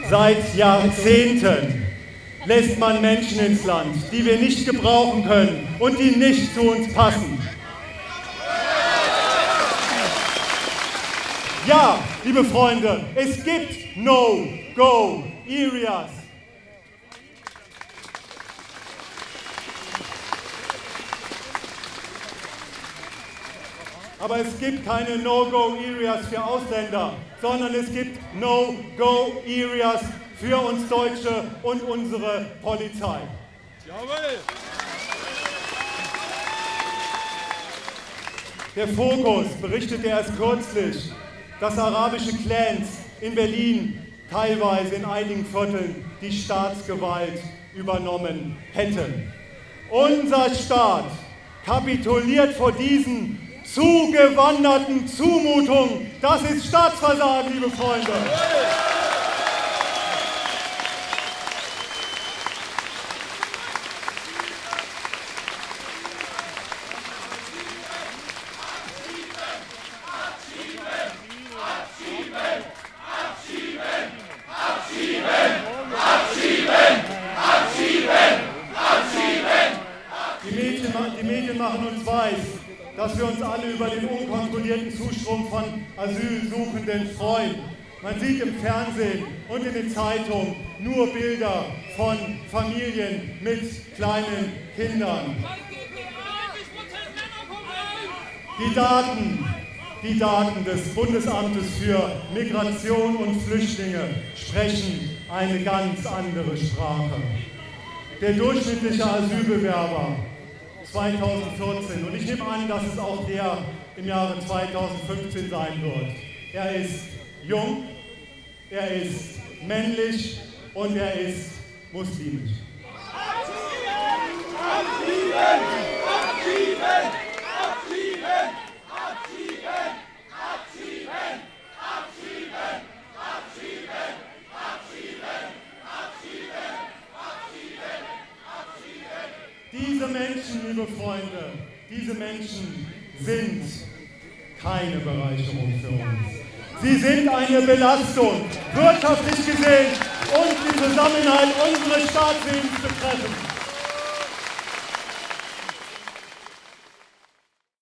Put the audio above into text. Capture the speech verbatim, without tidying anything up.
Seit Jahrzehnten lässt man Menschen ins Land, die wir nicht gebrauchen können und die nicht zu uns passen. Ja, liebe Freunde, es gibt No-Go-Areas. Aber es gibt keine No-Go-Areas für Ausländer, sondern es gibt No-Go-Areas für uns Deutsche und unsere Polizei. Jawohl. Der Fokus berichtete erst kürzlich, dass arabische Clans in Berlin teilweise in einigen Vierteln die Staatsgewalt übernommen hätten. Unser Staat kapituliert vor diesen zugewanderten Zumutungen. Das ist Staatsversagen, liebe Freunde. Die Medien machen uns weiß, dass wir uns alle über den unkontrollierten Zustrom von Asylsuchenden freuen. Man sieht im Fernsehen und in den Zeitungen nur Bilder von Familien mit kleinen Kindern. Die Daten, die Daten des Bundesamtes für Migration und Flüchtlinge sprechen eine ganz andere Sprache. Der durchschnittliche Asylbewerber zweitausendvierzehn, und ich nehme an, dass es auch der im Jahre zweitausendfünfzehn sein wird. Er ist jung, er ist männlich und er ist muslimisch. Abschieben! Abschieben! Abschieben! Abschieben! Abschieben! Abschieben! Abschieben! Abschieben! Abschieben! Abschieben! Diese Menschen, liebe Freunde, diese Menschen sind keine Bereicherung für uns. Sie sind eine Belastung, wirtschaftlich gesehen und den Zusammenhalt unseres Staatswesens betreffend.